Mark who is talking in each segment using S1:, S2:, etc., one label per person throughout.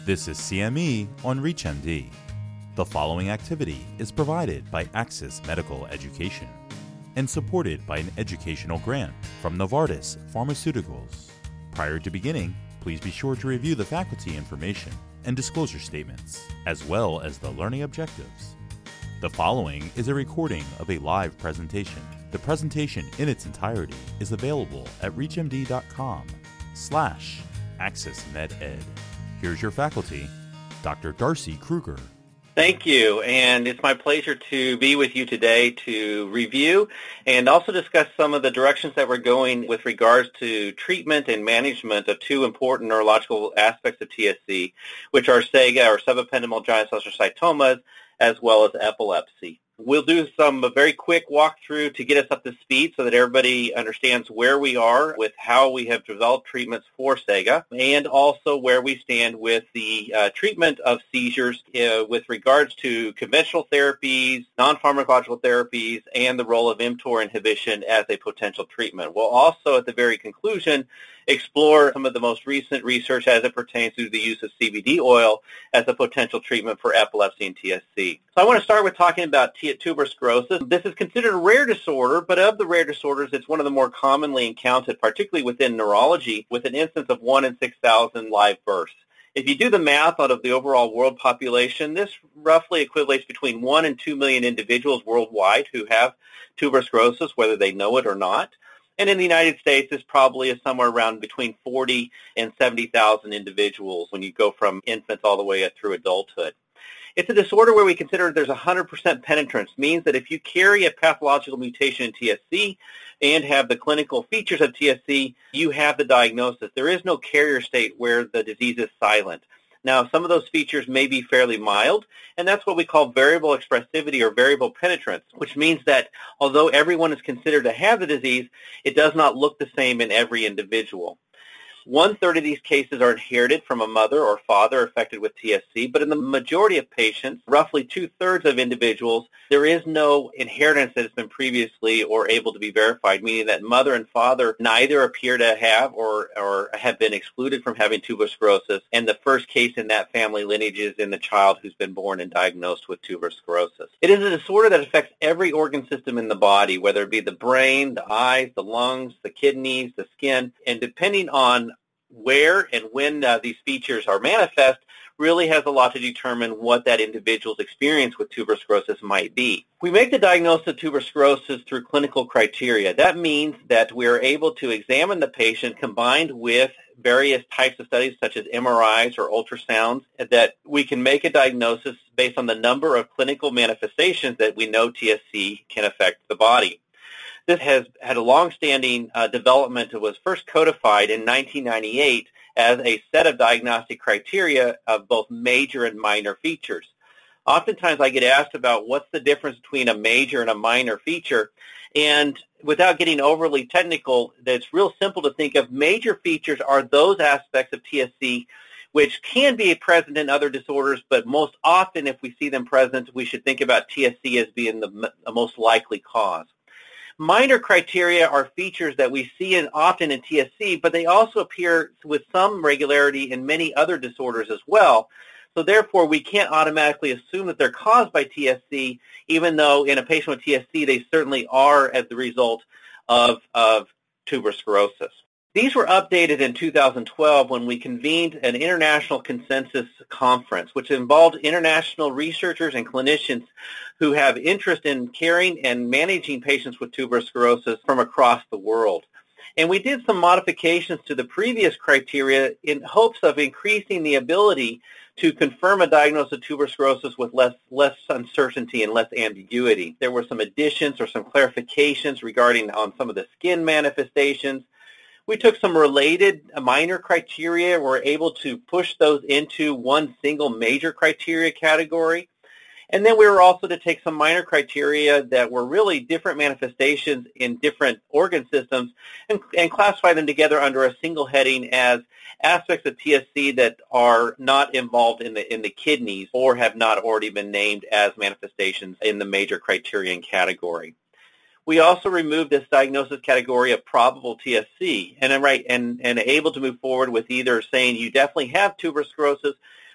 S1: This is CME on ReachMD. The following activity is provided by Axis Medical Education and supported by an educational grant from Novartis Pharmaceuticals. Prior to beginning, please be sure to review the faculty information and disclosure statements, as well as the learning objectives. The following is a recording of a live presentation. The presentation in its entirety is available at reachmd.com/AxisMedEd. Here's your faculty, Dr. Darcy Kruger.
S2: Thank you, and it's my pleasure to be with you today to review and also discuss some of the directions that we're going with regards to treatment and management of two important neurological aspects of TSC, which are SEGA, or subependymal giant-cell-cytomas, as well as epilepsy. We'll do some very quick walkthrough to get us up to speed so that everybody understands where we are with how we have developed treatments for SEGA, and also where we stand with the treatment of seizures with regards to conventional therapies, non-pharmacological therapies, and the role of mTOR inhibition as a potential treatment. We'll also, at the very conclusion, explore some of the most recent research as it pertains to the use of CBD oil as a potential treatment for epilepsy and TSC. So I want to start with talking about tuberous sclerosis. This is considered a rare disorder, but of the rare disorders, it's one of the more commonly encountered, particularly within neurology, with an incidence of 1 in 6,000 live births. If you do the math out of the overall world population, this roughly equates between 1 and 2 million individuals worldwide who have tuberous sclerosis, whether they know it or not. And in the United States, this probably is somewhere around between 40 and 70,000 individuals when you go from infants all the way through adulthood. It's a disorder where we consider there's 100% penetrance, means that if you carry a pathological mutation in TSC and have the clinical features of TSC, you have the diagnosis. There is no carrier state where the disease is silent. Now, some of those features may be fairly mild, and that's what we call variable expressivity or variable penetrance, which means that although everyone is considered to have the disease, it does not look the same in every individual. 1/3 of these cases are inherited from a mother or father affected with TSC, but in the majority of patients, roughly 2/3 of individuals, there is no inheritance that has been previously or able to be verified, meaning that mother and father neither appear to have or have been excluded from having tuberous sclerosis, and the first case in that family lineage is in the child who's been born and diagnosed with tuberous sclerosis. It is a disorder that affects every organ system in the body, whether it be the brain, the eyes, the lungs, the kidneys, the skin, and depending on where and when these features are manifest really has a lot to determine what that individual's experience with tuberous sclerosis might be. We make the diagnosis of tuberous sclerosis through clinical criteria. That means that we are able to examine the patient combined with various types of studies such as MRIs or ultrasounds, that we can make a diagnosis based on the number of clinical manifestations that we know TSC can affect the body. This has had a long-standing development. It was first codified in 1998 as a set of diagnostic criteria of both major and minor features. Oftentimes I get asked about what's the difference between a major and a minor feature, and without getting overly technical, it's real simple to think of major features are those aspects of TSC which can be present in other disorders, but most often if we see them present, we should think about TSC as being the most likely cause. Minor criteria are features that we see often in TSC, but they also appear with some regularity in many other disorders as well. So therefore, we can't automatically assume that they're caused by TSC, even though in a patient with TSC, they certainly are as the result of tuberous sclerosis. These were updated in 2012 when we convened an international consensus conference, which involved international researchers and clinicians who have interest in caring and managing patients with tuberous sclerosis from across the world. And we did some modifications to the previous criteria in hopes of increasing the ability to confirm a diagnosis of tuberous sclerosis with less uncertainty and less ambiguity. There were some additions or some clarifications regarding on some of the skin manifestations. We took some related minor criteria and were able to push those into one single major criteria category. And then we were also to take some minor criteria that were really different manifestations in different organ systems and classify them together under a single heading as aspects of TSC that are not involved in the kidneys or have not already been named as manifestations in the major criterion category. We also removed this diagnosis category of probable TSC and able to move forward with either saying you definitely have tuberous sclerosis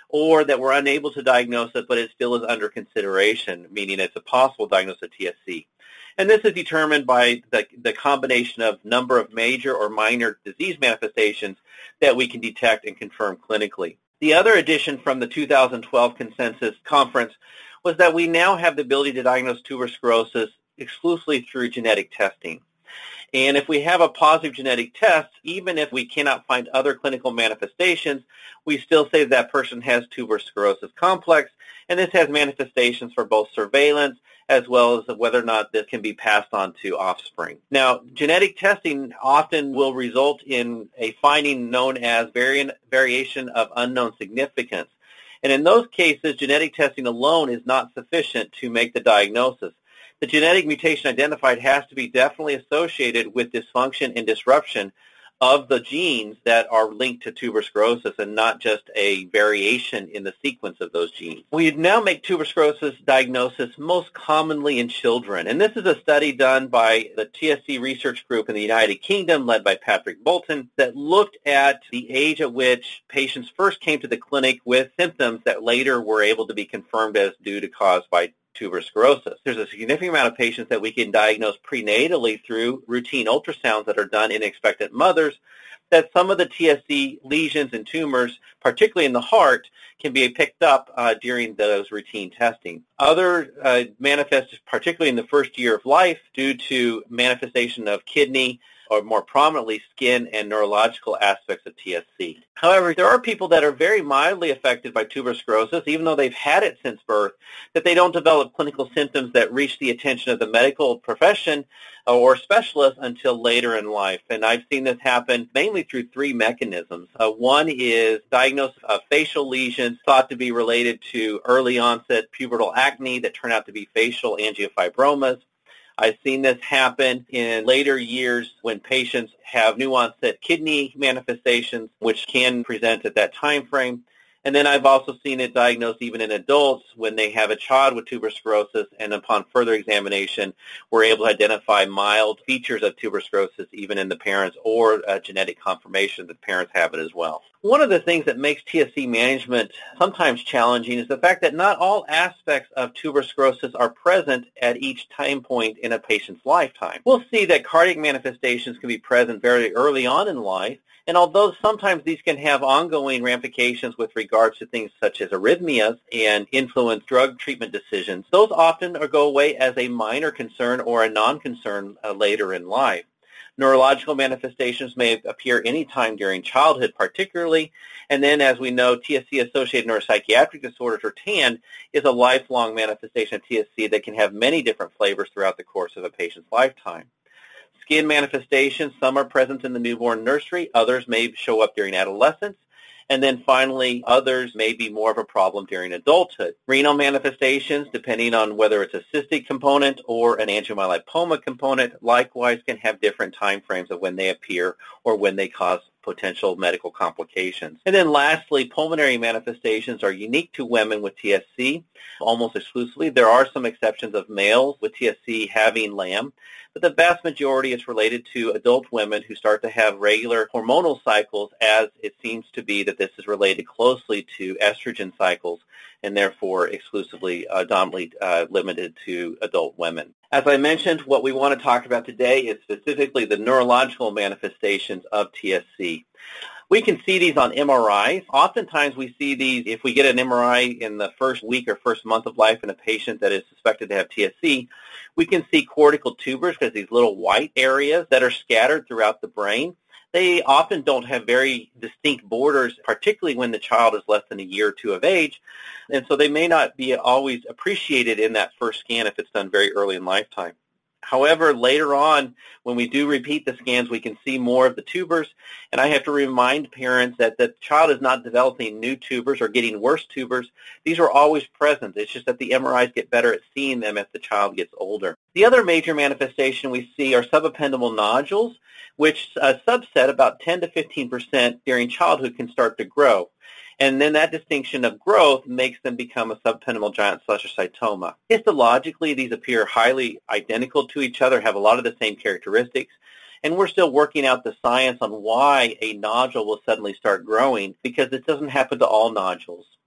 S2: or that we're unable to diagnose it, but it still is under consideration, meaning it's a possible diagnosis of TSC. And this is determined by the combination of number of major or minor disease manifestations that we can detect and confirm clinically. The other addition from the 2012 Consensus Conference was that we now have the ability to diagnose tuberous sclerosis exclusively through genetic testing. And if we have a positive genetic test, even if we cannot find other clinical manifestations, we still say that person has tuberous sclerosis complex, and this has manifestations for both surveillance as well as whether or not this can be passed on to offspring. Now, genetic testing often will result in a finding known as variation of unknown significance. And in those cases, genetic testing alone is not sufficient to make the diagnosis. The genetic mutation identified has to be definitely associated with dysfunction and disruption of the genes that are linked to tuberous sclerosis and not just a variation in the sequence of those genes. We now make tuberous sclerosis diagnosis most commonly in children, and this is a study done by the TSC Research Group in the United Kingdom led by Patrick Bolton that looked at the age at which patients first came to the clinic with symptoms that later were able to be confirmed as due to caused by tuberous sclerosis. There's a significant amount of patients that we can diagnose prenatally through routine ultrasounds that are done in expectant mothers, that some of the TSC lesions and tumors, particularly in the heart, can be picked up during those routine testing. Other manifest particularly in the first year of life due to manifestation of kidney or more prominently skin and neurological aspects of TSC. However, there are people that are very mildly affected by tuberous sclerosis, even though they've had it since birth, that they don't develop clinical symptoms that reach the attention of the medical profession or specialists until later in life. And I've seen this happen mainly through three mechanisms. One is diagnosis of facial lesions thought to be related to early onset pubertal acne that turn out to be facial angiofibromas. I've seen this happen in later years when patients have new onset kidney manifestations, which can present at that time frame. And then I've also seen it diagnosed even in adults when they have a child with tuberous sclerosis, and upon further examination, we're able to identify mild features of tuberous sclerosis even in the parents or a genetic confirmation that parents have it as well. One of the things that makes TSC management sometimes challenging is the fact that not all aspects of tuberous sclerosis are present at each time point in a patient's lifetime. We'll see that cardiac manifestations can be present very early on in life, and although sometimes these can have ongoing ramifications with regards to things such as arrhythmias and influence drug treatment decisions, those often go away as a minor concern or a non-concern later in life. Neurological manifestations may appear anytime during childhood particularly, and then as we know, TSC-associated neuropsychiatric disorders, or TAND, is a lifelong manifestation of TSC that can have many different flavors throughout the course of a patient's lifetime. Skin manifestations, some are present in the newborn nursery, others may show up during adolescence, and then finally, others may be more of a problem during adulthood. Renal manifestations, depending on whether it's a cystic component or an angiomyolipoma component, likewise can have different time frames of when they appear or when they cause potential medical complications. And then lastly, pulmonary manifestations are unique to women with TSC almost exclusively. There are some exceptions of males with TSC having LAM, but the vast majority is related to adult women who start to have regular hormonal cycles, as it seems to be that this is related closely to estrogen cycles and therefore exclusively dominantly limited to adult women. As I mentioned, what we want to talk about today is specifically the neurological manifestations of TSC. We can see these on MRIs. Oftentimes we see these if we get an MRI in the first week or first month of life in a patient that is suspected to have TSC. We can see cortical tubers, because these little white areas that are scattered throughout the brain. They often don't have very distinct borders, particularly when the child is less than a year or two of age, and so they may not be always appreciated in that first scan if it's done very early in lifetime. However, later on, when we do repeat the scans, we can see more of the tubers, and I have to remind parents that the child is not developing new tubers or getting worse tubers. These are always present. It's just that the MRIs get better at seeing them as the child gets older. The other major manifestation we see are subependymal nodules, which a subset, about 10 to 15% during childhood, can start to grow. And then that distinction of growth makes them become a subependymal giant cellulocytoma. Histologically, these appear highly identical to each other, have a lot of the same characteristics, and we're still working out the science on why a nodule will suddenly start growing, because it doesn't happen to all nodules.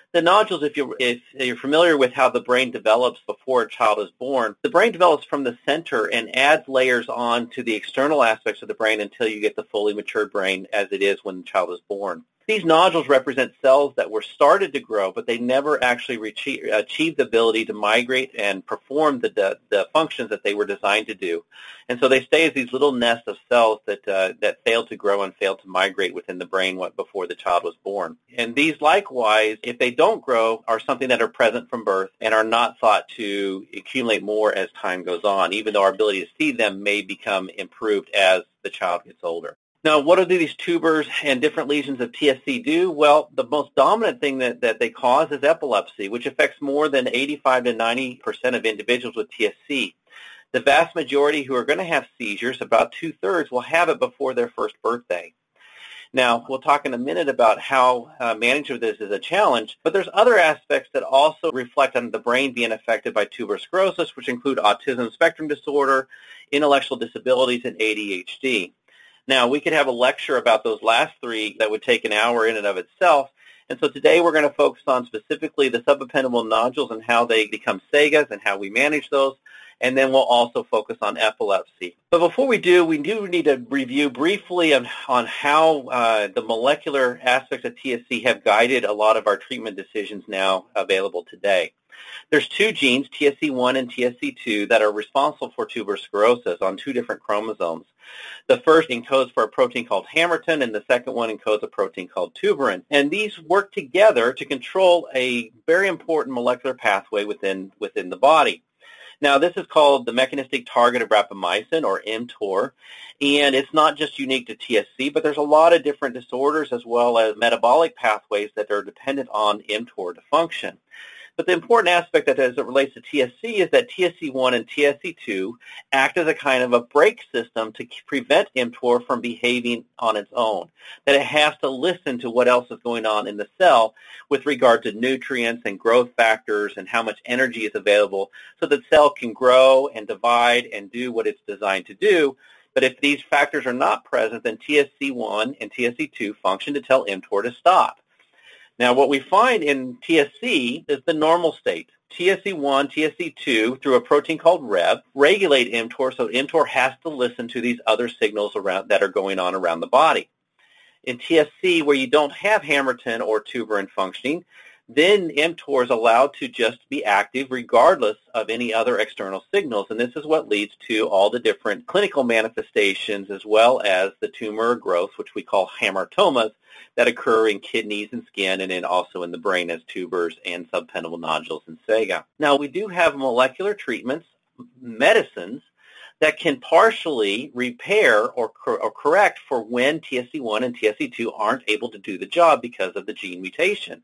S2: The nodules, if you're familiar with how the brain develops before a child is born, the brain develops from the center and adds layers on to the external aspects of the brain until you get the fully matured brain as it is when the child is born. These nodules represent cells that were started to grow, but they never actually achieved the ability to migrate and perform the functions that they were designed to do. And so they stay as these little nests of cells that failed to grow and failed to migrate within the brain before the child was born. And these, likewise, if they don't grow, are something that are present from birth and are not thought to accumulate more as time goes on, even though our ability to see them may become improved as the child gets older. Now, what do these tubers and different lesions of TSC do? Well, the most dominant thing that they cause is epilepsy, which affects more than 85 to 90% of individuals with TSC. The vast majority who are going to have seizures, about two-thirds, will have it before their first birthday. Now, we'll talk in a minute about how management of this is a challenge, but there's other aspects that also reflect on the brain being affected by tuberous sclerosis, which include autism spectrum disorder, intellectual disabilities, and ADHD. Now, we could have a lecture about those last three that would take an hour in and of itself. And so today we're going to focus on specifically the subependymal nodules and how they become SAGAs and how we manage those. And then we'll also focus on epilepsy. But before we do need to review briefly on how the molecular aspects of TSC have guided a lot of our treatment decisions now available today. There's two genes, TSC1 and TSC2, that are responsible for tuberous sclerosis on two different chromosomes. The first encodes for a protein called hamartin, and the second one encodes a protein called tuberin. And these work together to control a very important molecular pathway within the body. Now, this is called the mechanistic target of rapamycin, or mTOR, and it's not just unique to TSC, but there's a lot of different disorders as well as metabolic pathways that are dependent on mTOR to function. But the important aspect that as it relates to TSC is that TSC1 and TSC2 act as a kind of a brake system to prevent mTOR from behaving on its own, that it has to listen to what else is going on in the cell with regard to nutrients and growth factors and how much energy is available so that the cell can grow and divide and do what it's designed to do. But if these factors are not present, then TSC1 and TSC2 function to tell mTOR to stop. Now, what we find in TSC is the normal state. TSC1, TSC2, through a protein called Rheb, regulate mTOR, so mTOR has to listen to these other signals that are going on around the body. In TSC, where you don't have hamartin or tuberin functioning, then mTOR is allowed to just be active regardless of any other external signals, and this is what leads to all the different clinical manifestations as well as the tumor growth, which we call hamartomas, that occur in kidneys and skin and then also in the brain as tubers and subependymal nodules and SAGA. Now, we do have molecular treatments, medicines, that can partially repair or correct for when TSC1 and TSC2 aren't able to do the job because of the gene mutation.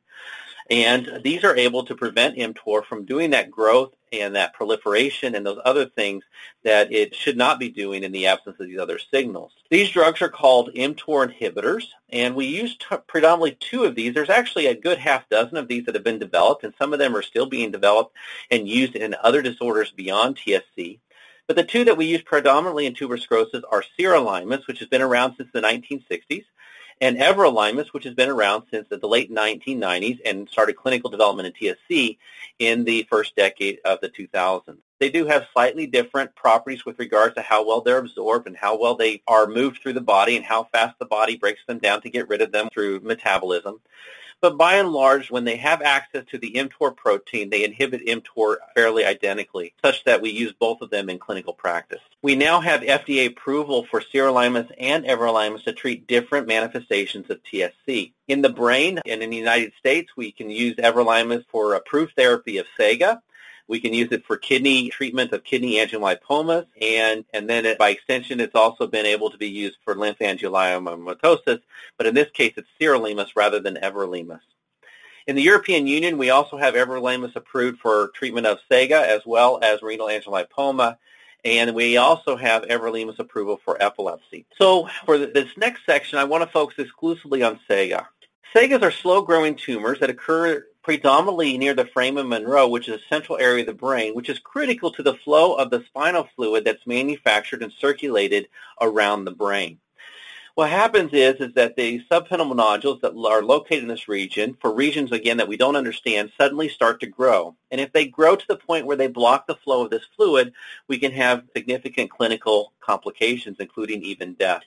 S2: And these are able to prevent mTOR from doing that growth and that proliferation and those other things that it should not be doing in the absence of these other signals. These drugs are called mTOR inhibitors, and we use predominantly two of these. There's actually a good half dozen of these that have been developed, and some of them are still being developed and used in other disorders beyond TSC. But the two that we use predominantly in tuberous sclerosis are sirolimus, which has been around since the 1960s, and everolimus, which has been around since the late 1990s and started clinical development in TSC in the first decade of the 2000s. They do have slightly different properties with regards to how well they're absorbed and how well they are moved through the body and how fast the body breaks them down to get rid of them through metabolism. But by and large, when they have access to the mTOR protein, they inhibit mTOR fairly identically, such that we use both of them in clinical practice. We now have FDA approval for sirolimus and everolimus to treat different manifestations of TSC. In the brain and in the United States, we can use everolimus for approved therapy of SAGA. We can use it for kidney treatment of kidney angiomatomas, and then by extension, it's also been able to be used for lymphangiomatosis, but in this case, it's sirolimus rather than everolimus. In the European Union, we also have everolimus approved for treatment of SAGA as well as renal angiolipoma, and we also have everolimus approval for epilepsy. So for this next section, I want to focus exclusively on SAGA. SAGAs are slow-growing tumors that occur predominantly near the foramen Monro, which is a central area of the brain, which is critical to the flow of the spinal fluid that's manufactured and circulated around the brain. What happens is that the subpenile nodules that are located in this region, for reasons, again, that we don't understand, suddenly start to grow. And if they grow to the point where they block the flow of this fluid, we can have significant clinical complications, including even death.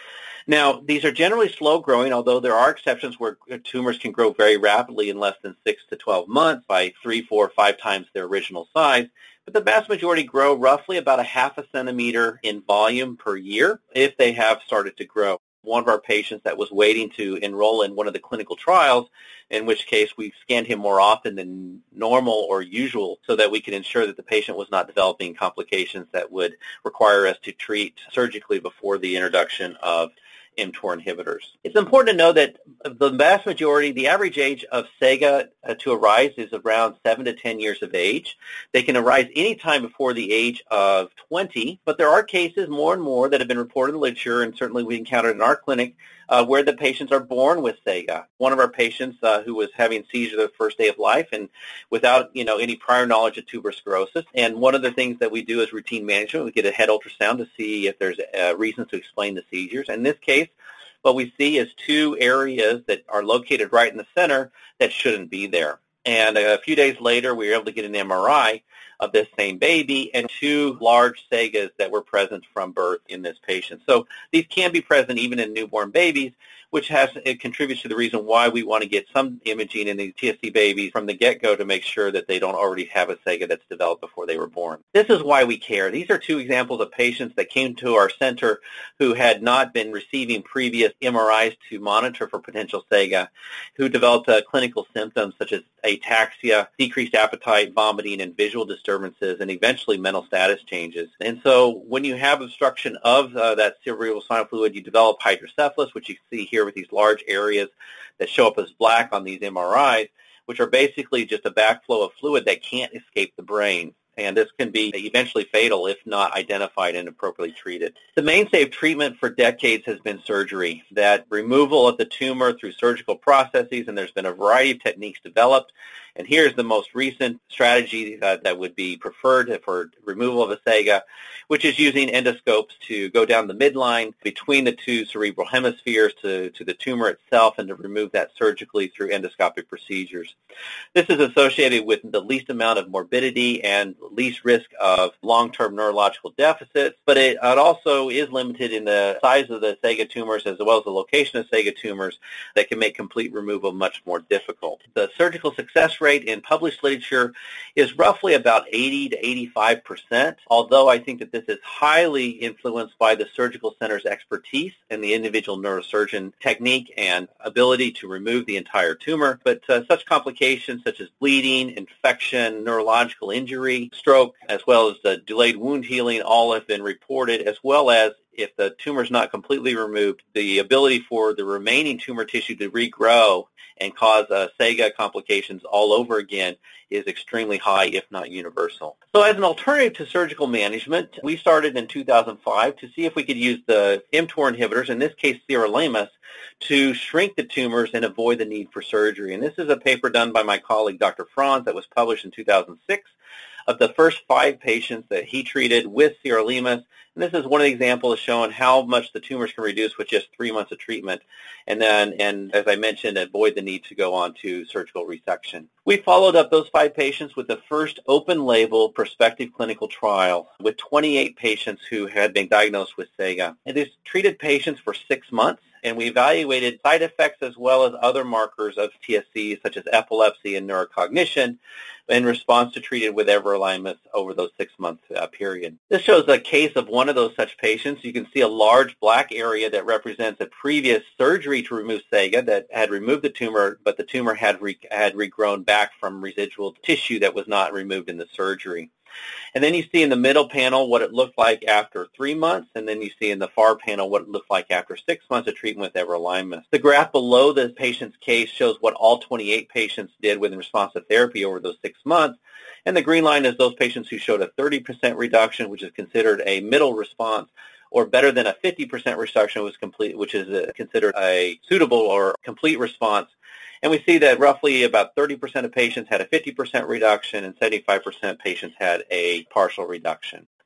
S2: Now, these are generally slow-growing, although there are exceptions where tumors can grow very rapidly in less than 6 to 12 months by 3, 4, 5 times their original size. But the vast majority grow roughly about a half a centimeter in volume per year if they have started to grow. One of our patients that was waiting to enroll in one of the clinical trials, in which case we scanned him more often than normal or usual so that we could ensure that the patient was not developing complications that would require us to treat surgically before the introduction of mTOR inhibitors. It's important to know that the vast majority, the average age of SEGA to arise is around 7 to 10 years of age. They can arise any time before the age of 20, but there are cases more and more that have been reported in the literature, and certainly we encountered in our clinic, where the patients are born with SEGA. One of our patients who was having seizures the first day of life and without any prior knowledge of tuberous sclerosis. And one of the things that we do is routine management. We get a head ultrasound to see if there's reasons to explain the seizures. In this case, what we see is 2 areas that are located right in the center that shouldn't be there. And a few days later, we were able to get an MRI of this same baby and 2 large SEGAs that were present from birth in this patient. So these can be present even in newborn babies, which contributes to the reason why we want to get some imaging in these TSC babies from the get-go to make sure that they don't already have a SEGA that's developed before they were born. This is why we care. These are 2 examples of patients that came to our center who had not been receiving previous MRIs to monitor for potential SEGA, who developed clinical symptoms such as ataxia, decreased appetite, vomiting, and visual disturbances, and eventually mental status changes. And so when you have obstruction of that cerebrospinal fluid, you develop hydrocephalus, which you see here with these large areas that show up as black on these MRIs, which are basically just a backflow of fluid that can't escape the brain. And this can be eventually fatal if not identified and appropriately treated. The mainstay of treatment for decades has been surgery, that removal of the tumor through surgical processes, and there's been a variety of techniques developed. And here's the most recent strategy that would be preferred for removal of a SEGA, which is using endoscopes to go down the midline between the 2 cerebral hemispheres to the tumor itself and to remove that surgically through endoscopic procedures. This is associated with the least amount of morbidity and least risk of long-term neurological deficits, but it also is limited in the size of the SEGA tumors as well as the location of SEGA tumors that can make complete removal much more difficult. The surgical success rate in published literature is roughly about 80 to 85%, although I think that this is highly influenced by the surgical center's expertise and the individual neurosurgeon technique and ability to remove the entire tumor. But such complications such as bleeding, infection, neurological injury, stroke, as well as the delayed wound healing all have been reported, as well as if the tumor is not completely removed, the ability for the remaining tumor tissue to regrow and cause SEGA complications all over again is extremely high, if not universal. So as an alternative to surgical management, we started in 2005 to see if we could use the mTOR inhibitors, in this case sirolimus, to shrink the tumors and avoid the need for surgery. And this is a paper done by my colleague, Dr. Franz, that was published in 2006 of the first 5 patients that he treated with sirolimus. And this is one of the examples showing how much the tumors can reduce with just 3 months of treatment. And as I mentioned, avoid the need to go on to surgical resection. We followed up those 5 patients with the first open-label prospective clinical trial with 28 patients who had been diagnosed with SEGA. And these treated patients for 6 months, and we evaluated side effects as well as other markers of TSC, such as epilepsy and neurocognition, in response to treated with everolimus over those 6-month period. This shows a case of one of those such patients. You can see a large black area that represents a previous surgery to remove SEGA that had removed the tumor, but the tumor had regrown back from residual tissue that was not removed in the surgery. And then you see in the middle panel what it looked like after 3 months, and then you see in the far panel what it looked like after 6 months of treatment with everolimus. The graph below the patient's case shows what all 28 patients did with responsive therapy over those 6 months, and the green line is those patients who showed a 30% reduction, which is considered a middle response, or better than a 50% reduction, which is considered a suitable or complete response. And we see that roughly about 30% of patients had a 50% reduction and 75% of patients had a partial reduction.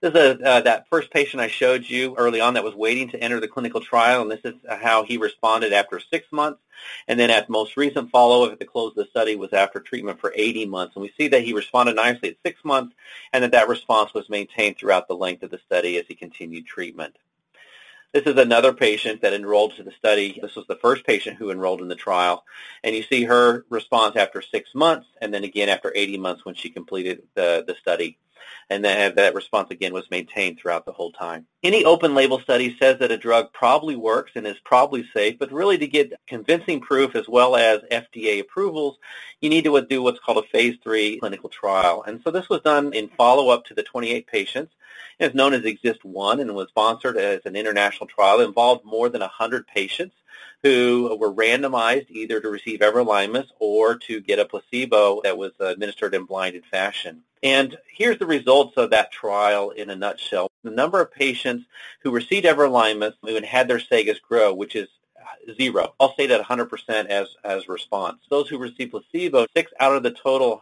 S2: This is that first patient I showed you early on that was waiting to enter the clinical trial, and this is how he responded after 6 months. And then at most recent follow-up at the close of the study was after treatment for 80 months. And we see that he responded nicely at 6 months, and that response was maintained throughout the length of the study as he continued treatment. This is another patient that enrolled to the study. This was the first patient who enrolled in the trial. And you see her response after 6 months, and then again after 80 months when she completed the study. And then that response again was maintained throughout the whole time. Any open label study says that a drug probably works and is probably safe, but really to get convincing proof as well as FDA approvals, you need to do what's called a phase 3 clinical trial. And so this was done in follow-up to the 28 patients. It's known as EXIST-1 and was sponsored as an international trial. It involved more than 100 patients who were randomized either to receive everolimus or to get a placebo that was administered in blinded fashion. And here's the results of that trial in a nutshell. The number of patients who received everolimus and had their SAGAs grow, which is 0. I'll say that 100% as response. Those who received placebo, 6 out of the total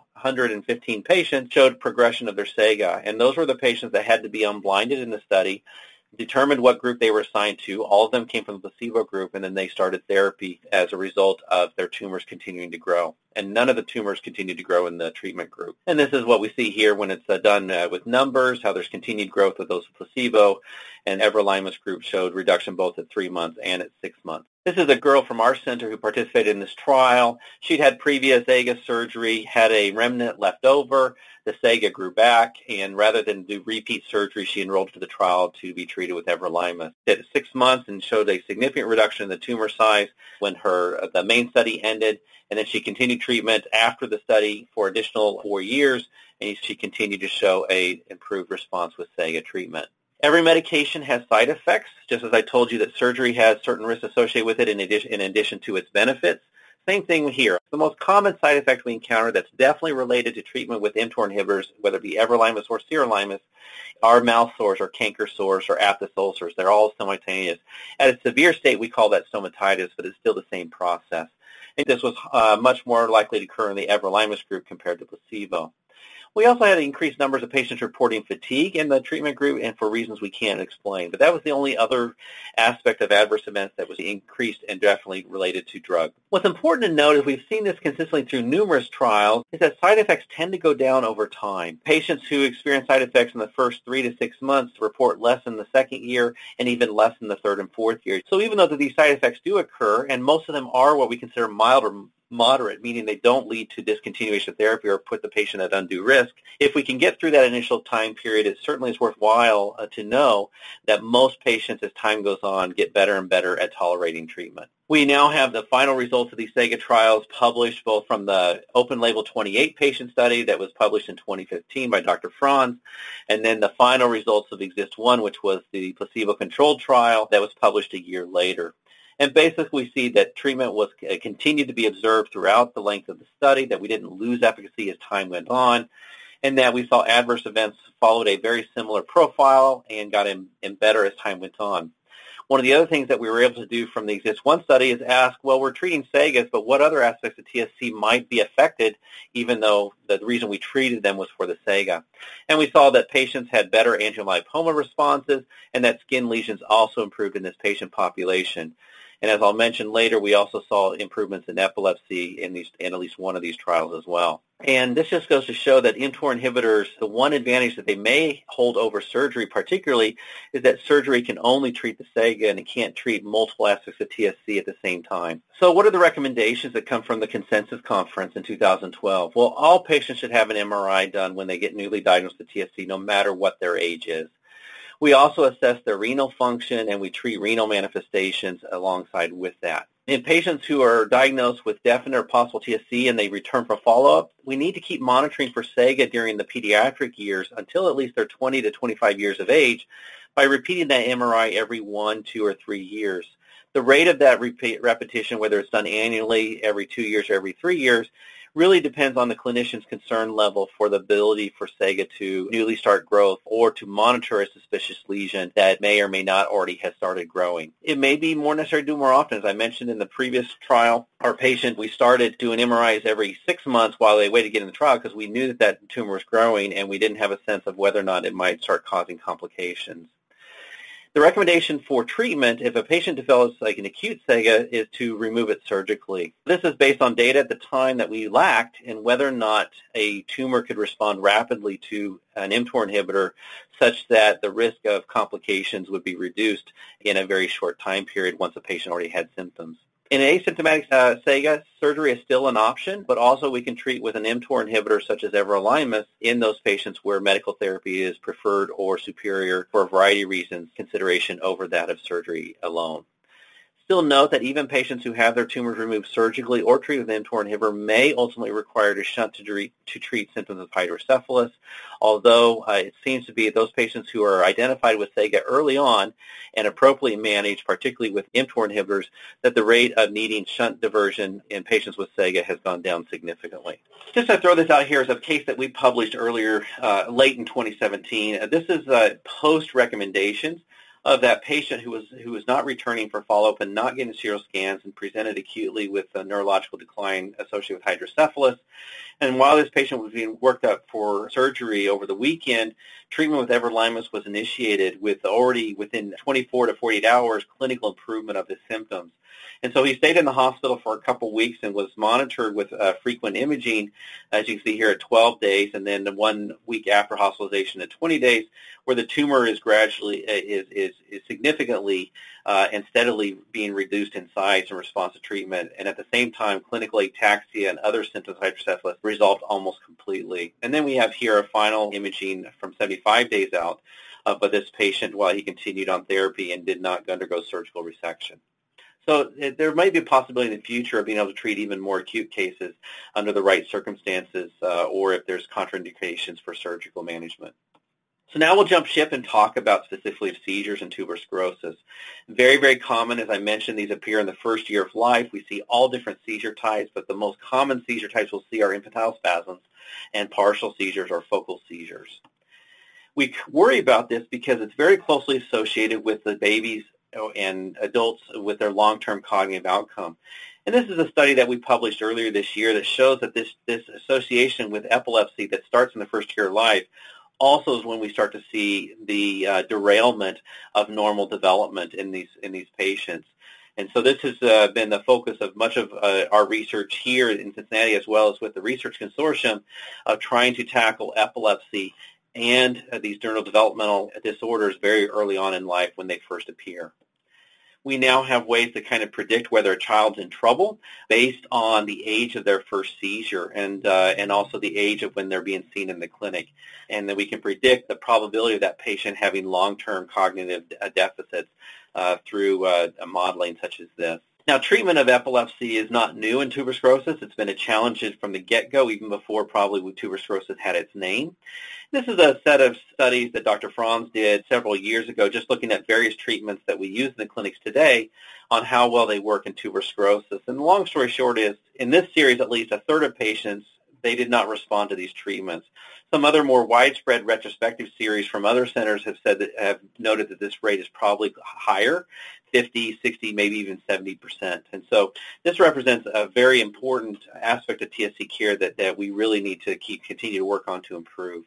S2: 115 patients showed progression of their SAGA. And those were the patients that had to be unblinded in the study, determined what group they were assigned to. All of them came from the placebo group, and then they started therapy as a result of their tumors continuing to grow. And none of the tumors continued to grow in the treatment group. And this is what we see here when it's done with numbers, how there's continued growth with those placebo, and everolimus group showed reduction both at 3 months and at 6 months. This is a girl from our center who participated in this trial. She'd had previous SAGA surgery, had a remnant left over. The SAGA grew back, and rather than do repeat surgery, she enrolled to the trial to be treated with everolimus. She had 6 months and showed a significant reduction in the tumor size when the main study ended, and then she continued treatment after the study for additional 4 years, and she continued to show an improved response with SAGA treatment. Every medication has side effects, just as I told you that surgery has certain risks associated with it in addition to its benefits. Same thing here. The most common side effect we encounter that's definitely related to treatment with mTOR inhibitors, whether it be everolimus or sirolimus, are mouth sores or canker sores or aphthous ulcers. They're all simultaneous. At a severe state, we call that stomatitis, but it's still the same process. And this was much more likely to occur in the everolimus group compared to placebo. We also had increased numbers of patients reporting fatigue in the treatment group, and for reasons we can't explain. But that was the only other aspect of adverse events that was increased and definitely related to drug. What's important to note, is we've seen this consistently through numerous trials, is that side effects tend to go down over time. Patients who experience side effects in the first 3 to 6 months report less in the second year and even less in the third and fourth year. So even though these side effects do occur, and most of them are what we consider mild or moderate, meaning they don't lead to discontinuation of therapy or put the patient at undue risk. If we can get through that initial time period, it certainly is worthwhile to know that most patients, as time goes on, get better and better at tolerating treatment. We now have the final results of these SAGA trials published both from the open-label 28-patient study that was published in 2015 by Dr. Franz, and then the final results of EXIST-1, which was the placebo-controlled trial that was published a year later. And basically, we see that treatment was continued to be observed throughout the length of the study, that we didn't lose efficacy as time went on, and that we saw adverse events followed a very similar profile and got in better as time went on. One of the other things that we were able to do from the EXIST-1 study is ask, well, we're treating SAGAs, but what other aspects of TSC might be affected, even though the reason we treated them was for the SAGA? And we saw that patients had better angiolipoma responses and that skin lesions also improved in this patient population. And as I'll mention later, we also saw improvements in epilepsy in at least one of these trials as well. And this just goes to show that mTOR inhibitors, the one advantage that they may hold over surgery particularly is that surgery can only treat the SAGA and it can't treat multiple aspects of TSC at the same time. So what are the recommendations that come from the Consensus Conference in 2012? Well, all patients should have an MRI done when they get newly diagnosed with TSC, no matter what their age is. We also assess their renal function, and we treat renal manifestations alongside with that. In patients who are diagnosed with definite or possible TSC and they return for follow-up, we need to keep monitoring for SAGA during the pediatric years until at least they're 20 to 25 years of age by repeating that MRI every 1, 2, or 3 years. The rate of that repetition, whether it's done annually, every 2 years, or every 3 years, really depends on the clinician's concern level for the ability for SEGA to newly start growth or to monitor a suspicious lesion that may or may not already have started growing. It may be more necessary to do more often. As I mentioned in the previous trial, our patient, we started doing MRIs every 6 months while they waited to get in the trial because we knew that that tumor was growing and we didn't have a sense of whether or not it might start causing complications. The recommendation for treatment, if a patient develops like an acute SEGA, is to remove it surgically. This is based on data at the time that we lacked in whether or not a tumor could respond rapidly to an mTOR inhibitor such that the risk of complications would be reduced in a very short time period once a patient already had symptoms. In asymptomatic SEGA, surgery is still an option, but also we can treat with an mTOR inhibitor such as everolimus in those patients where medical therapy is preferred or superior for a variety of reasons, consideration over that of surgery alone. Still note that even patients who have their tumors removed surgically or treated with an mTOR inhibitor may ultimately require to shunt to treat symptoms of hydrocephalus, although it seems to be those patients who are identified with SEGA early on and appropriately managed, particularly with mTOR inhibitors, that the rate of needing shunt diversion in patients with SEGA has gone down significantly. Just to throw this out here is a case that we published earlier, late in 2017. This is post-recommendations of that patient who was not returning for follow-up and not getting serial scans and presented acutely with a neurological decline associated with hydrocephalus. And while this patient was being worked up for surgery over the weekend, treatment with everolimus was initiated with already within 24 to 48 hours clinical improvement of his symptoms. And so he stayed in the hospital for a couple of weeks and was monitored with frequent imaging, as you can see here, at 12 days, and then 1 week after hospitalization at 20 days, where the tumor is gradually, is significantly and steadily being reduced in size in response to treatment. And at the same time, clinical ataxia and other symptoms of hydrocephalus resolved almost completely. And then we have here a final imaging from 75 days out of this patient while he continued on therapy and did not undergo surgical resection. So there might be a possibility in the future of being able to treat even more acute cases under the right circumstances or if there's contraindications for surgical management. So now we'll jump ship and talk about specifically seizures and tuberous sclerosis. Very, very common, as I mentioned, these appear in the first year of life. We see all different seizure types, but the most common seizure types we'll see are infantile spasms and partial seizures or focal seizures. We worry about this because it's very closely associated with the babies and adults with their long-term cognitive outcome. And this is a study that we published earlier this year that shows that this association with epilepsy that starts in the first year of life also is when we start to see the derailment of normal development in these patients. And so this has been the focus of much of our research here in Cincinnati, as well as with the Research Consortium, of trying to tackle epilepsy and these neurodevelopmental disorders very early on in life when they first appear. We now have ways to kind of predict whether a child's in trouble based on the age of their first seizure and also the age of when they're being seen in the clinic. And then we can predict the probability of that patient having long-term cognitive deficits through modeling such as this. Now, treatment of epilepsy is not new in tuberous sclerosis. It's been a challenge from the get-go, even before probably tuberous sclerosis had its name. This is a set of studies that Dr. Franz did several years ago, just looking at various treatments that we use in the clinics today on how well they work in tuberous sclerosis. And the long story short is, in this series, at least a third of patients, they did not respond to these treatments. Some other more widespread retrospective series from other centers have noted that this rate is probably higher, 50, 60, maybe even 70%. And so this represents a very important aspect of TSC care that we really need to continue to work on to improve.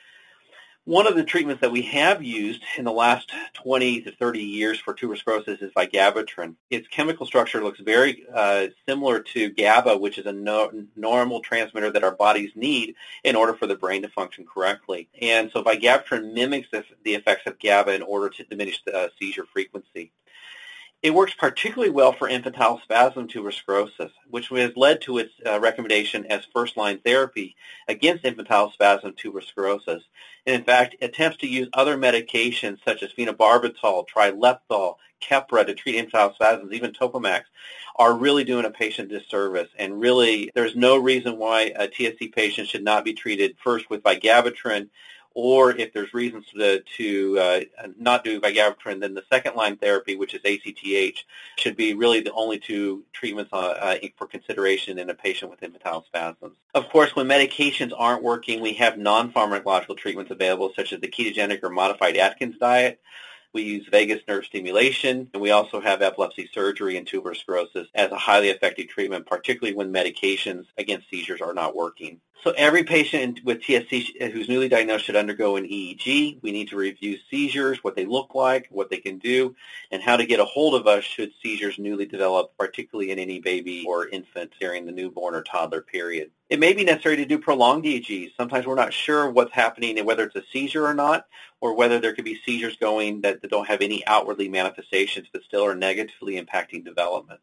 S2: One of the treatments that we have used in the last 20 to 30 years for tuberous sclerosis is vigabatrin. Its chemical structure looks very similar to GABA, which is a normal transmitter that our bodies need in order for the brain to function correctly. And so vigabatrin mimics the effects of GABA in order to diminish the seizure frequency. It works particularly well for infantile spasm tuberous sclerosis, which has led to its recommendation as first-line therapy against infantile spasm tuberous sclerosis. And in fact, attempts to use other medications such as phenobarbital, trileptal, Keppra to treat infantile spasms, even Topamax, are really doing a patient disservice. And really, there's no reason why a TSC patient should not be treated first with vigabatrin or if there's reasons to not do vigabatrin, then the second-line therapy, which is ACTH, should be really the only two treatments for consideration in a patient with infantile spasms. Of course, when medications aren't working, we have non-pharmacological treatments available, such as the ketogenic or modified Atkins diet. We use vagus nerve stimulation, and we also have epilepsy surgery and tuberous sclerosis as a highly effective treatment, particularly when medications against seizures are not working. So every patient with TSC who's newly diagnosed should undergo an EEG. We need to review seizures, what they look like, what they can do, and how to get a hold of us should seizures newly develop, particularly in any baby or infant during the newborn or toddler period. It may be necessary to do prolonged EEGs. Sometimes we're not sure what's happening and whether it's a seizure or not, or whether there could be seizures going that don't have any outwardly manifestations but still are negatively impacting development.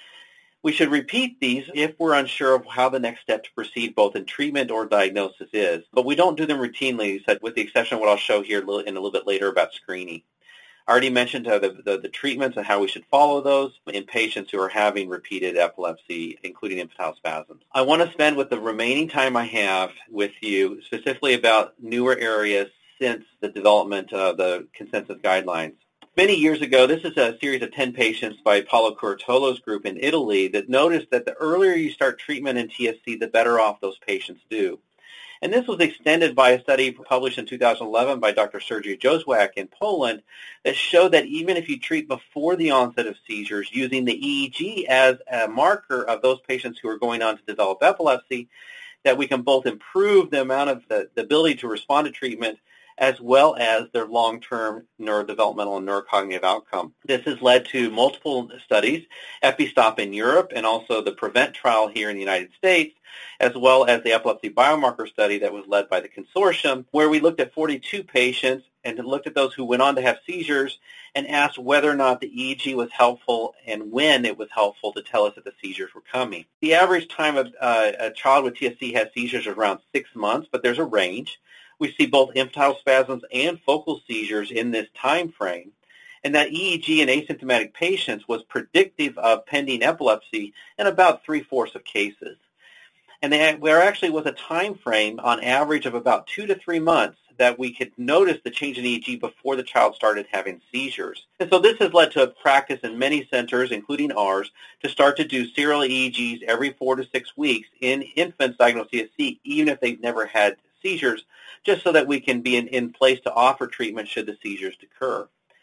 S2: We should repeat these if we're unsure of how the next step to proceed both in treatment or diagnosis is, but we don't do them routinely, with the exception of what I'll show here in a little bit later about screening. I already mentioned the treatments and how we should follow those in patients who are having repeated epilepsy, including infantile spasms. I want to spend with the remaining time I have with you specifically about newer areas since the development of the consensus guidelines. Many years ago, this is a series of 10 patients by Paolo Curtolo's group in Italy that noticed that the earlier you start treatment in TSC, the better off those patients do. And this was extended by a study published in 2011 by Dr. Sergio József in Poland that showed that even if you treat before the onset of seizures using the EEG as a marker of those patients who are going on to develop epilepsy, that we can both improve the amount of the ability to respond to treatment as well as their long-term neurodevelopmental and neurocognitive outcome. This has led to multiple studies, EpiStop in Europe and also the PREVENT trial here in the United States, as well as the epilepsy biomarker study that was led by the consortium, where we looked at 42 patients and looked at those who went on to have seizures and asked whether or not the EEG was helpful and when it was helpful to tell us that the seizures were coming. The average time a child with TSC has seizures is around 6 months, but there's a range. We see both infantile spasms and focal seizures in this time frame, and that EEG in asymptomatic patients was predictive of pending epilepsy in about 3/4 of cases. And there actually was a time frame on average of about 2 to 3 months that we could notice the change in EEG before the child started having seizures. And so this has led to a practice in many centers, including ours, to start to do serial EEGs every 4 to 6 weeks in infants diagnosed with TSC, even if they've never had seizures, just so that we can be in place to offer treatment should the seizures occur.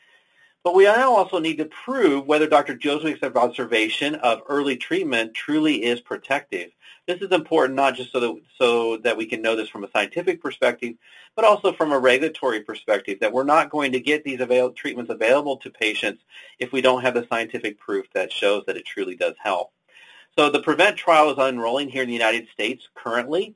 S2: But we now also need to prove whether Dr. József's observation of early treatment truly is protective. This is important not just so that we can know this from a scientific perspective, but also from a regulatory perspective, that we're not going to get these treatments available to patients if we don't have the scientific proof that shows that it truly does help. So the PREVENT trial is enrolling here in the United States currently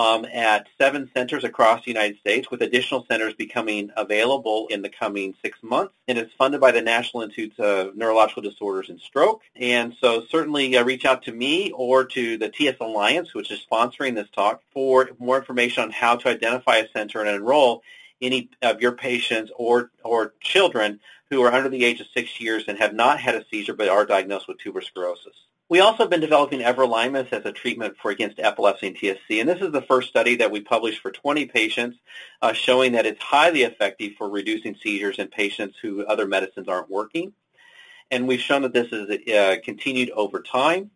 S2: at 7 centers across the United States, with additional centers becoming available in the coming 6 months. And it's funded by the National Institute of Neurological Disorders and Stroke. And so certainly reach out to me or to the TS Alliance, which is sponsoring this talk, for more information on how to identify a center and enroll any of your patients or children who are under the age of 6 years and have not had a seizure but are diagnosed with tuberous sclerosis. We also have been developing everolimus as a treatment against epilepsy and TSC, and this is the first study that we published for 20 patients showing that it's highly effective for reducing seizures in patients who other medicines aren't working. And we've shown that this is continued over time.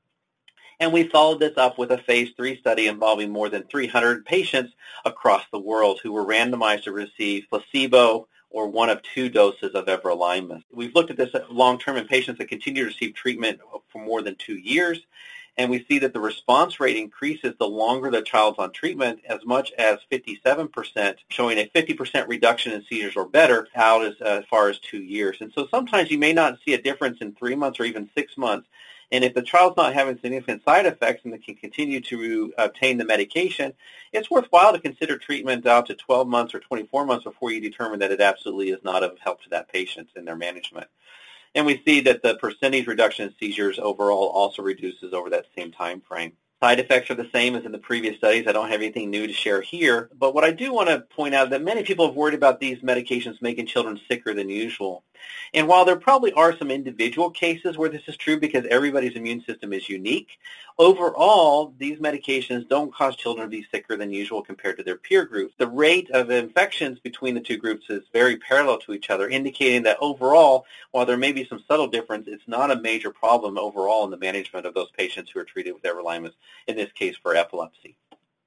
S2: And we followed this up with a phase 3 study involving more than 300 patients across the world who were randomized to receive placebo or one of 2 doses of everolimus. We've looked at this long-term in patients that continue to receive treatment for more than 2 years, and we see that the response rate increases the longer the child's on treatment, as much as 57%, showing a 50% reduction in seizures or better out as far as 2 years. And so sometimes you may not see a difference in 3 months or even 6 months. And if the child's not having significant side effects and they can continue to obtain the medication, it's worthwhile to consider treatment out to 12 months or 24 months before you determine that it absolutely is not of help to that patient in their management. And we see that the percentage reduction in seizures overall also reduces over that same time frame. Side effects are the same as in the previous studies. I don't have anything new to share here. But what I do want to point out is that many people have worried about these medications making children sicker than usual. And while there probably are some individual cases where this is true because everybody's immune system is unique, overall, these medications don't cause children to be sicker than usual compared to their peer groups. The rate of infections between the two groups is very parallel to each other, indicating that overall, while there may be some subtle difference, it's not a major problem overall in the management of those patients who are treated with everolimus, in this case for epilepsy.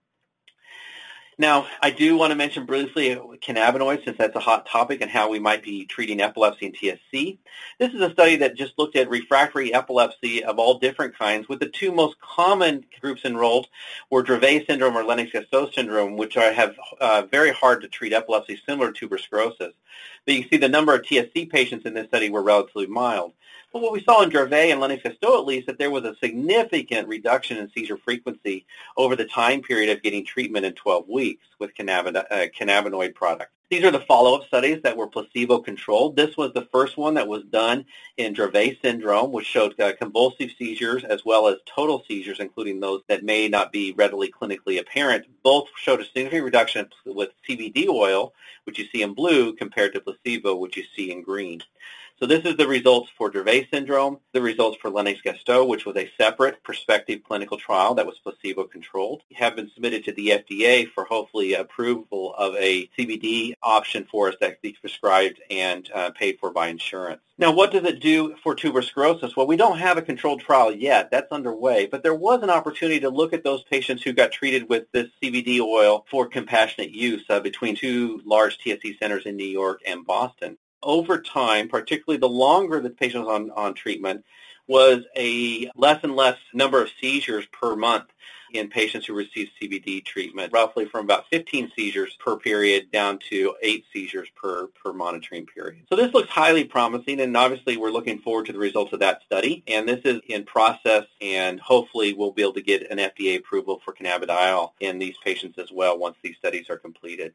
S2: Now, I do want to mention briefly cannabinoids, since that's a hot topic, and how we might be treating epilepsy and TSC. This is a study that just looked at refractory epilepsy of all different kinds, with the two most common groups enrolled were Dravet syndrome or Lennox-Gastaut syndrome, which have very hard to treat epilepsy, similar to tuberous sclerosis. But you can see the number of TSC patients in this study were relatively mild. But what we saw in Dravet and Lennox-Gastaut, at least, that there was a significant reduction in seizure frequency over the time period of getting treatment in 12 weeks with cannabinoid products. These are the follow-up studies that were placebo-controlled. This was the first one that was done in Dravet syndrome, which showed convulsive seizures as well as total seizures, including those that may not be readily clinically apparent. Both showed a significant reduction with CBD oil, which you see in blue, compared to placebo, which you see in green. So this is the results for Dravet syndrome, the results for Lennox-Gastaut, which was a separate prospective clinical trial that was placebo-controlled, have been submitted to the FDA for hopefully approval of a CBD option for us that be prescribed and paid for by insurance. Now, what does it do for tuberous sclerosis? Well, we don't have a controlled trial yet. That's underway. But there was an opportunity to look at those patients who got treated with this CBD oil for compassionate use between two large TSC centers in New York and Boston. Over time, particularly the longer the patient was on treatment, was a less and less number of seizures per month in patients who received CBD treatment, roughly from about 15 seizures per period down to 8 seizures per monitoring period. So this looks highly promising, and obviously we're looking forward to the results of that study. And this is in process, and hopefully we'll be able to get an FDA approval for cannabidiol in these patients as well once these studies are completed.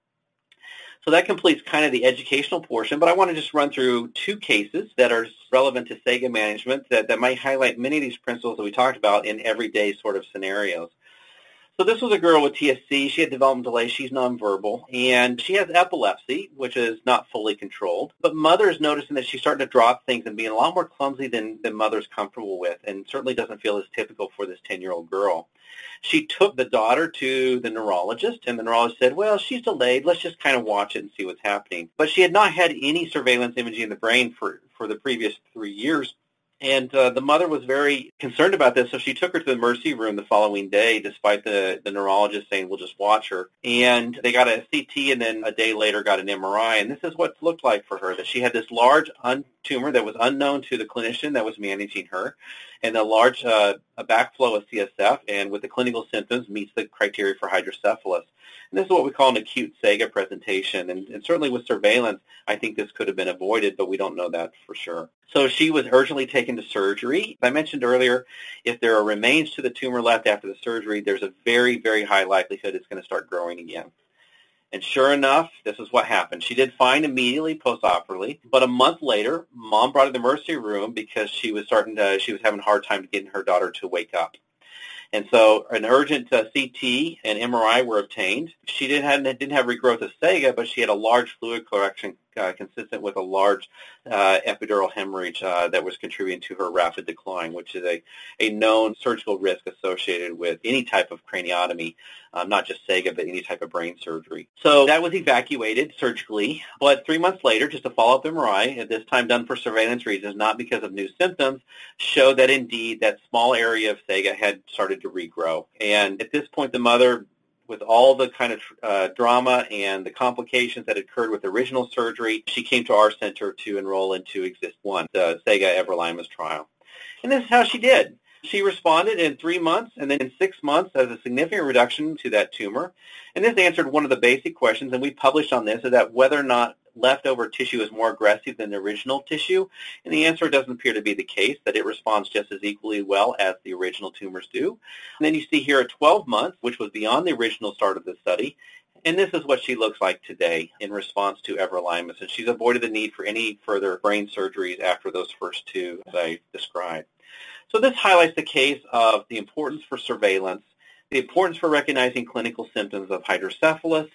S2: So that completes kind of the educational portion, but I want to just run through two cases that are relevant to SAGA management that might highlight many of these principles that we talked about in everyday sort of scenarios. So this was a girl with TSC. She had development delay. She's nonverbal, and she has epilepsy, which is not fully controlled. But mother is noticing that she's starting to drop things and being a lot more clumsy than mother's comfortable with, and certainly doesn't feel as typical for this 10-year-old girl. She took the daughter to the neurologist, and the neurologist said, well, she's delayed. Let's just kind of watch it and see what's happening. But she had not had any surveillance imaging in the brain for the previous 3 years. And the mother was very concerned about this, so she took her to the emergency room the following day, despite the neurologist saying, we'll just watch her. And they got a CT, and then a day later got an MRI. And this is what it looked like for her, that she had this large tumor that was unknown to the clinician that was managing her, and a large a backflow of CSF, and with the clinical symptoms meets the criteria for hydrocephalus. And this is what we call an acute SAGA presentation. And certainly with surveillance, I think this could have been avoided, but we don't know that for sure. So she was urgently taken to surgery. As I mentioned earlier, if there are remains to the tumor left after the surgery, there's a very, very high likelihood it's going to start growing again. And sure enough, this is what happened. She did fine immediately post-operatively, but a month later, mom brought her to the emergency room because she was having a hard time getting her daughter to wake up. And so an urgent CT and MRI were obtained. She didn't have regrowth of SAGA, but she had a large fluid collection consistent with a large epidural hemorrhage that was contributing to her rapid decline, which is a known surgical risk associated with any type of craniotomy, not just SAGA, but any type of brain surgery. So that was evacuated surgically, but 3 months later, just a follow-up MRI, at this time done for surveillance reasons, not because of new symptoms, showed that indeed that small area of SAGA had started to regrow. And at this point, the mother, with all the kind of drama and the complications that occurred with the original surgery, she came to our center to enroll into EXIST-1, the SAGA everolimus trial. And this is how she did. She responded in 3 months, and then in 6 months as a significant reduction to that tumor. And this answered one of the basic questions, and we published on this, is that whether or not leftover tissue is more aggressive than the original tissue. And the answer doesn't appear to be the case, that it responds just as equally well as the original tumors do. And then you see here at 12 months, which was beyond the original start of the study, and this is what she looks like today in response to everolimus. And she's avoided the need for any further brain surgeries after those first two that I described. So this highlights the case of the importance for surveillance, the importance for recognizing clinical symptoms of hydrocephalus,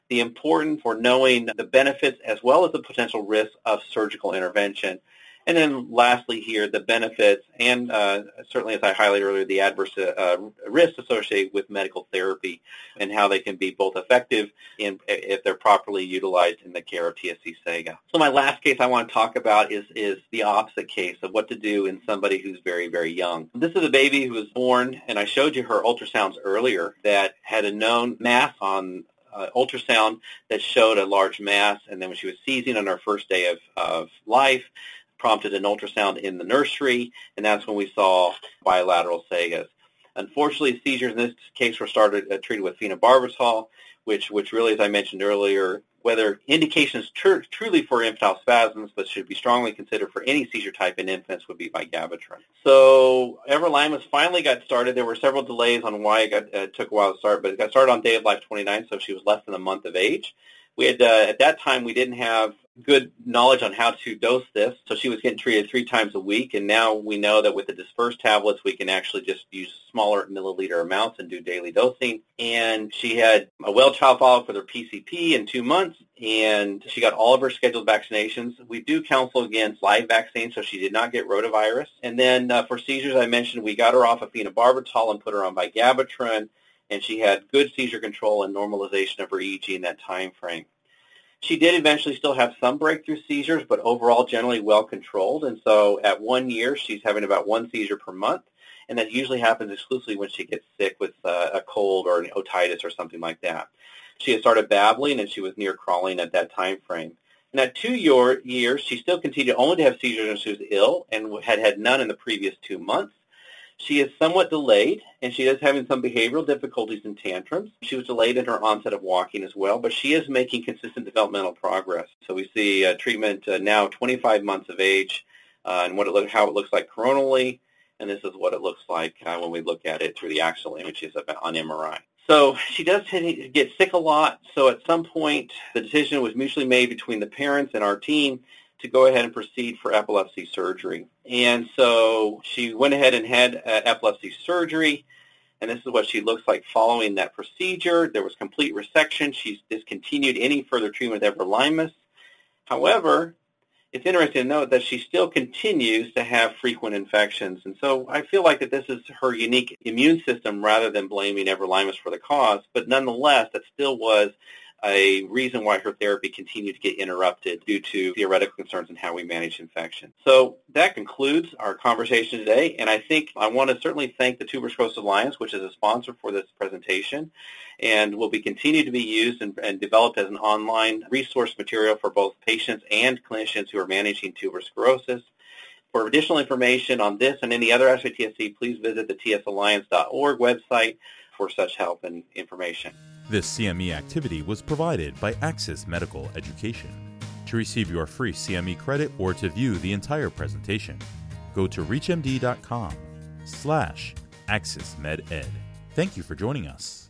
S2: the importance for knowing the benefits as well as the potential risks of surgical intervention. And then lastly here, the benefits and certainly, as I highlighted earlier, the adverse risks associated with medical therapy and how they can be both effective if they're properly utilized in the care of TSC SEGA. So my last case I want to talk about is the opposite case of what to do in somebody who's very, very young. This is a baby who was born, and I showed you her ultrasounds earlier, that had a known mass on ultrasound that showed a large mass, and then when she was seizing on her first day of life, prompted an ultrasound in the nursery, and that's when we saw bilateral SEGAs. Unfortunately, seizures in this case were treated with phenobarbital, which really, as I mentioned earlier, whether indications truly for infantile spasms, but should be strongly considered for any seizure type in infants, would be vigabatrin. So everolimus finally got started. There were several delays on why it took a while to start, but it got started on day of life 29, so she was less than a month of age. We had at that time we didn't have good knowledge on how to dose this, so she was getting treated 3 times a week, and now we know that with the dispersed tablets we can actually just use smaller milliliter amounts and do daily dosing. And she had a well-child follow-up with her PCP in 2 months, and she got all of her scheduled vaccinations. We do counsel against live vaccines, so she did not get rotavirus. And then for seizures, I mentioned we got her off of phenobarbital and put her on vigabatrin, and she had good seizure control and normalization of her EEG in that time frame. She did eventually still have some breakthrough seizures, but overall generally well controlled. And so at 1 year, she's having about 1 seizure per month, and that usually happens exclusively when she gets sick with a cold or an otitis or something like that. She had started babbling, and she was near crawling at that time frame. And at 2 years, she still continued only to have seizures when she was ill and had none in the previous 2 months. She is somewhat delayed, and she is having some behavioral difficulties and tantrums. She was delayed in her onset of walking as well, but she is making consistent developmental progress. So we see treatment now 25 months of age, and how it looks like coronally, and this is what it looks like when we look at it through the axial images on MRI. So she does get sick a lot, so at some point the decision was mutually made between the parents and our team to go ahead and proceed for epilepsy surgery. And so she went ahead and had epilepsy surgery, and this is what she looks like following that procedure. There was complete resection. She's discontinued any further treatment with everolimus. However, it's interesting to note that she still continues to have frequent infections. And so I feel like that this is her unique immune system rather than blaming everolimus for the cause, but nonetheless, that still was a reason why her therapy continued to get interrupted due to theoretical concerns in how we manage infection. So that concludes our conversation today, and I think I want to certainly thank the Tuberous Sclerosis Alliance, which is a sponsor for this presentation, and will be continued to be used and developed as an online resource material for both patients and clinicians who are managing tuberous sclerosis. For additional information on this and any other aspect of TSC, please visit the tsalliance.org website for such help and information.
S1: This CME activity was provided by Axis Medical Education. To receive your free CME credit or to view the entire presentation, go to reachmd.com/AxisMedEd. Thank you for joining us.